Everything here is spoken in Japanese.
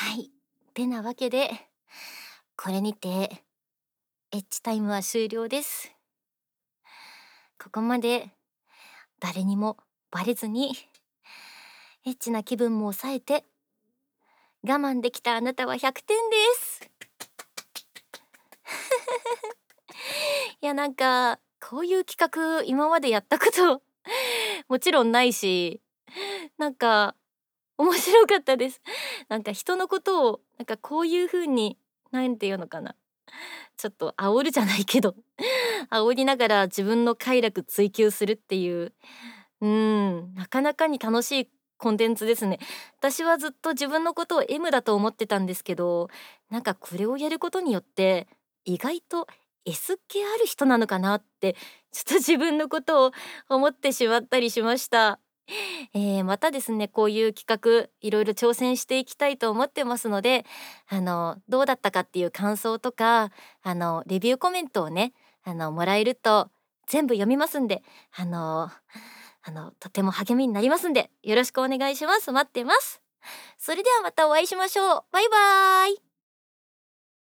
はい。てなわけで、これにて、エッチタイムは終了です。ここまで誰にもバレずに、エッチな気分も抑えて、我慢できたあなたは100点です。いやなんか、こういう企画今までやったこともちろんないし、なんか面白かったです。なんか人のことをなんかこういう風に、なんていうのかな、ちょっと煽るじゃないけど、煽りながら自分の快楽追求するっていう、なかなかに楽しいコンテンツですね。私はずっと自分のことを M だと思ってたんですけど、なんかこれをやることによって意外と S っ気ある人なのかなってちょっと自分のことを思ってしまったりしました。またですね、こういう企画いろいろ挑戦していきたいと思ってますので、どうだったかっていう感想とか、レビューコメントをね、もらえると全部読みますんで、とても励みになりますんで、よろしくお願いします。待ってます。それではまたお会いしましょう。バイバーイ。